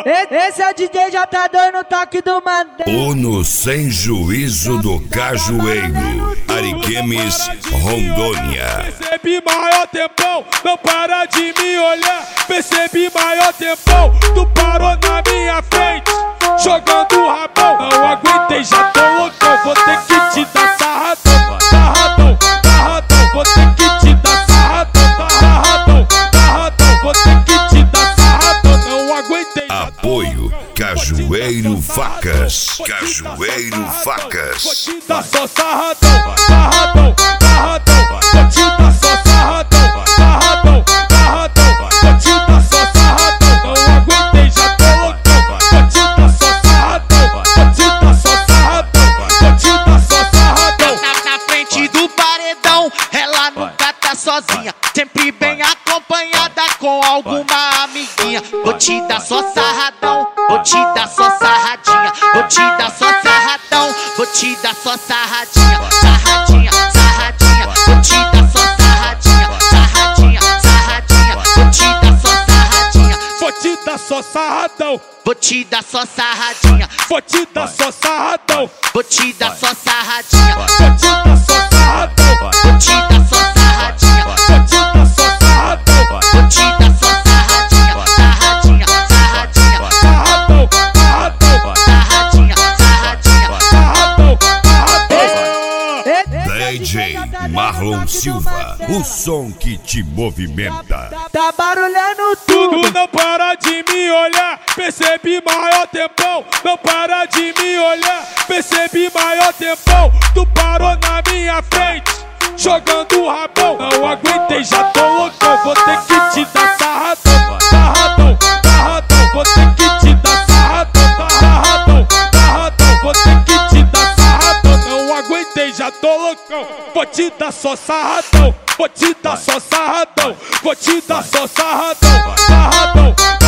Esse é o DJ já tá dando o toque do Mandela. Uno sem juízo do Cajueiro, Ariquemes, Rondônia. Percebi maior tempão, não para de me olhar. Percebi maior tempão, tu parou na minha frente, jogando o rabão. Não aguentei, já tô loucão, vou ter que te dar sarradão. Sarradão, sarradão, vou ter que te dar sarradão. Sarradão, sarradão, vou ter que te dar sarradão. Não aguentei. Apoio Cajueiro Facas. Cajueiro Facas. Vou te dar só sarradão, sarradão, sarradão. Vou te dar só sarradão, sarradão, sarradão. Vou te dar só sarradão. Não aguentei, já tô loucão. Vou te dar só sarradão, vou te dar só sarradão. Vou te dar só sarradão. Na frente do paredão, ela nunca tá sozinha, sempre bem acompanhada com alguma amiguinha. Vou te dar só sarradão, vou te dar só sarradinha, vou te dar só sarradão, vou te dar só sarradinha, sarradinha, sarradinha, vou te dar só sarradinha, sarradinha, sarradinha, vou te dar só sarradinha, Vou te dar só sarradão, vou te dar só sarradinha, vou te dar só sarradão. vou te dar só sarradinha, Vou te dar só sarradão, vou te dar só sarradinha, vou te dar só sarradão. vou te dar só sarradinha, sarradinha, sarradinha, Sarradão, sarradão, sarradinha, sarradinha. sarradão, sarradão. DJ Marlon Silva, o som que te movimenta. Tá barulhando Tu tudo. não para de me olhar, percebi maior tempão. Não para de me olhar, percebi maior tempão. Tu parou na minha frente, jogando o rabão. Não aguentei, já tô loucão, vou ter que te dar sarradão. Sarradão, sarradão, vou ter que te dar sarradão. Sarradão, sarradão, vou ter que te dar sarradão. Não aguentei, já tô loucão, vou te dar só sarradão. Vou te dar só sarradão, vou te dar só sarradão. Sarradão,